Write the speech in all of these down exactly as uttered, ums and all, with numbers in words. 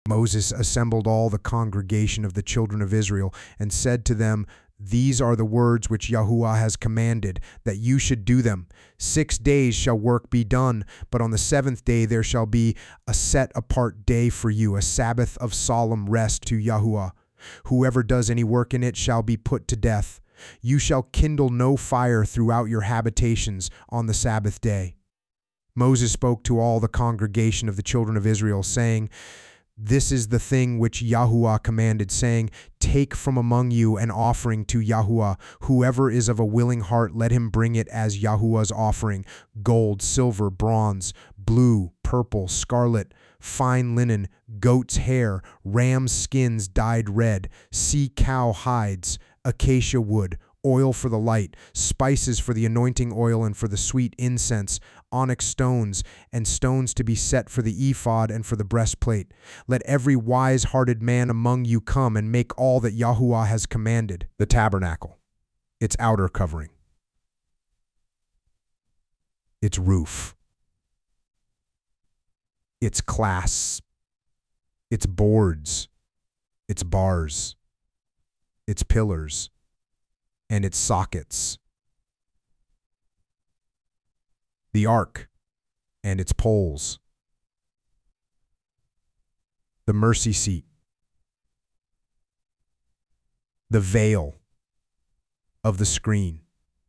Moses assembled all the congregation of the children of Israel and said to them, "These are the words which Yahuwah has commanded, that you should do them. Six days shall work be done, but on the seventh day there shall be a set apart day for you, a Sabbath of solemn rest to Yahuwah. Whoever does any work in it shall be put to death. You shall kindle no fire throughout your habitations on the Sabbath day." Moses spoke to all the congregation of the children of Israel, saying, "This is the thing which Yahuwah commanded, saying, Take from among you an offering to Yahuwah. Whoever is of a willing heart, let him bring it as Yahuwah's offering: gold, silver, bronze, blue, purple, scarlet, fine linen, goat's hair, ram's skins dyed red, sea cow hides, acacia wood, oil for the light, spices for the anointing oil and for the sweet incense, onyx stones, and stones to be set for the ephod and for the breastplate. Let every wise-hearted man among you come and make all that Yahuwah has commanded." The tabernacle, its outer covering, its roof, its clasps, its boards, its bars, its pillars, and its sockets. The ark and its poles. The mercy seat. The veil of the screen.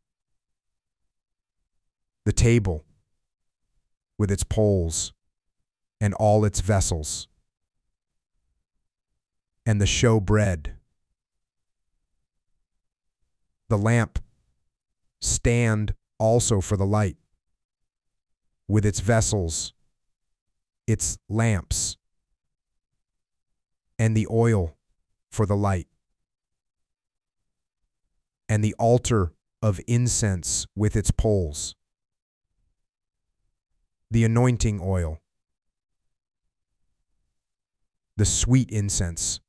The table with its poles and all its vessels. And the show bread. The lamp stand also for the light, with its vessels, its lamps, and the oil for the light, and the altar of incense with its poles, the anointing oil, the sweet incense,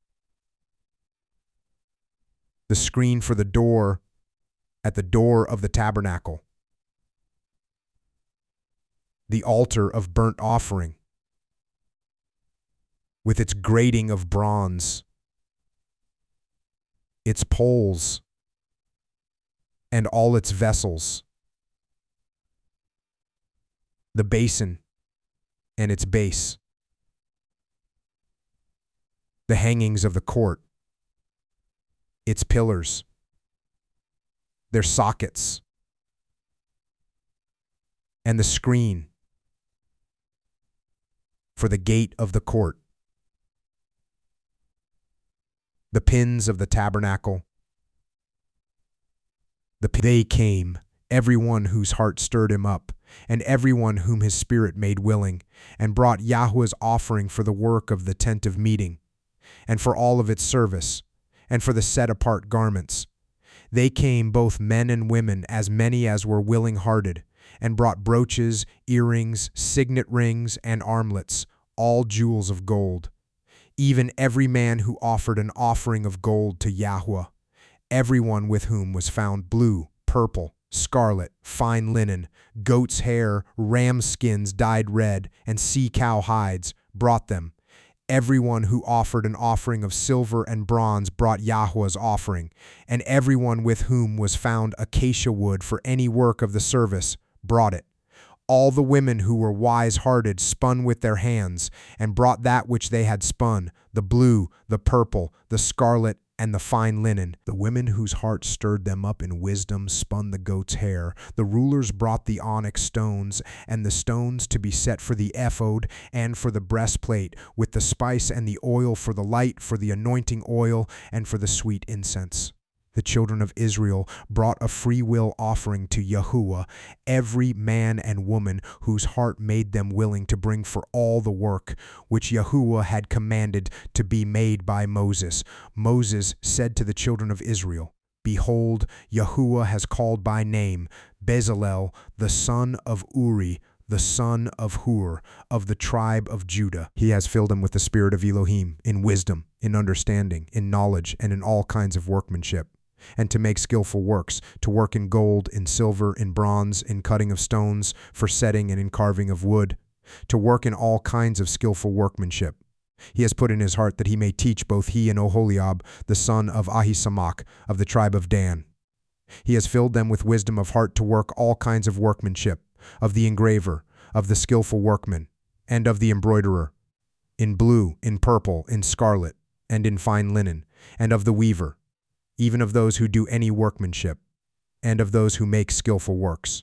the screen for the door at the door of the tabernacle, the altar of burnt offering with its grating of bronze, its poles, and all its vessels, the basin and its base, the hangings of the court, its pillars, their sockets, and the screen for the gate of the court, the pins of the tabernacle. The they came, everyone whose heart stirred him up, and everyone whom his spirit made willing, and brought Yahweh's offering for the work of the tent of meeting, and for all of its service, and for the set-apart garments. They came, both men and women, as many as were willing-hearted, and brought brooches, earrings, signet rings, and armlets, all jewels of gold. Even every man who offered an offering of gold to Yahweh, everyone with whom was found blue, purple, scarlet, fine linen, goat's hair, ram skins dyed red, and sea cow hides, brought them. Everyone who offered an offering of silver and bronze brought Yahweh's offering, and everyone with whom was found acacia wood for any work of the service brought it. All the women who were wise-hearted spun with their hands, and brought that which they had spun, the blue, the purple, the scarlet, and the fine linen. The women whose hearts stirred them up in wisdom spun the goat's hair. The rulers brought the onyx stones, and the stones to be set for the ephod and for the breastplate, with the spice and the oil for the light, for the anointing oil, and for the sweet incense. The children of Israel brought a freewill offering to Yahuwah, every man and woman whose heart made them willing to bring for all the work which Yahuwah had commanded to be made by Moses. Moses said to the children of Israel, "Behold, Yahuwah has called by name Bezalel, the son of Uri, the son of Hur, of the tribe of Judah. He has filled him with the spirit of Elohim, in wisdom, in understanding, in knowledge, and in all kinds of workmanship, and to make skillful works, to work in gold, in silver, in bronze, in cutting of stones, for setting and in carving of wood, to work in all kinds of skillful workmanship. He has put in his heart that he may teach both he and Oholiab, the son of Ahisamach, of the tribe of Dan. He has filled them with wisdom of heart to work all kinds of workmanship, of the engraver, of the skillful workman, and of the embroiderer, in blue, in purple, in scarlet, and in fine linen, and of the weaver, even of those who do any workmanship, and of those who make skillful works.